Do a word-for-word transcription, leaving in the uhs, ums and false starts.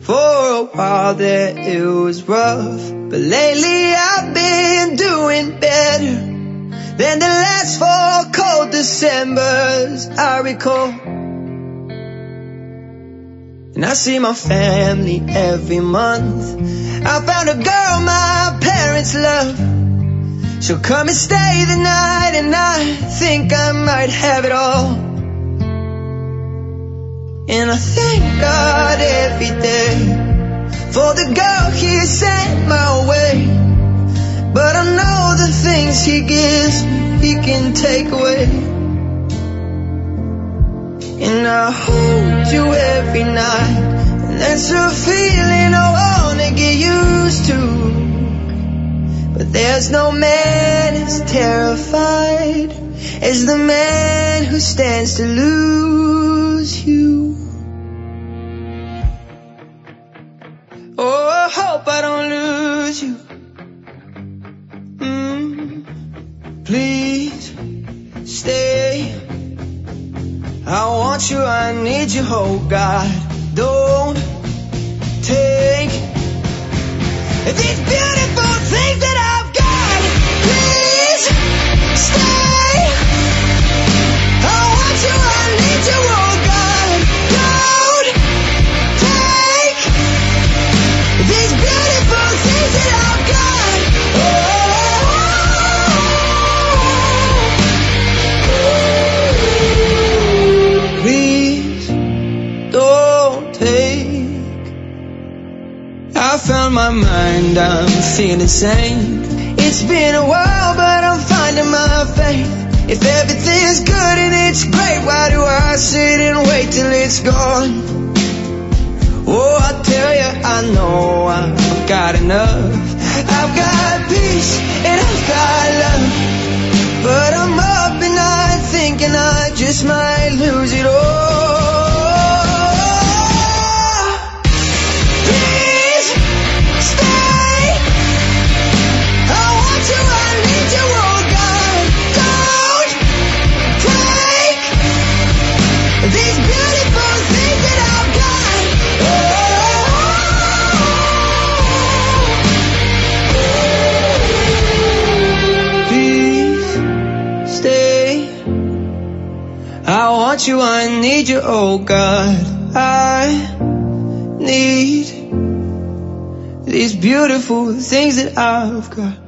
For a while there it was rough, but lately I've been doing better than the last four cold Decembers I recall. And I see my family every month. I found a girl my parents love. She'll come and stay the night, and I think I might have it all. And I thank God every day for the girl He sent my way. But I know the things He gives me, He can take away. And I hold you every night, and that's a feeling I wanna get used to. But there's no man as terrified as the man who stands to lose you. Oh, I hope I don't lose you. Mm, please stay. I want you, I need you, oh God. Don't take these beautiful things that I've got. Please stay. I want you, I need you, oh God. Don't take these beautiful things that I've got. Oh, please don't take. I found my mind, I'm feeling sane. It's been a while, but I'm finding my faith. If everything's good and it's great, why do I sit and wait till it's gone? Oh, I tell you, I know I've got enough. I've got peace and I've got love, but I'm up at night thinking I just might lose it all. Please stay. I want you, I need you, oh God. Don't take these beautiful things that I've got. Please stay. I want you, I need you, oh God. I need these beautiful things that I've got.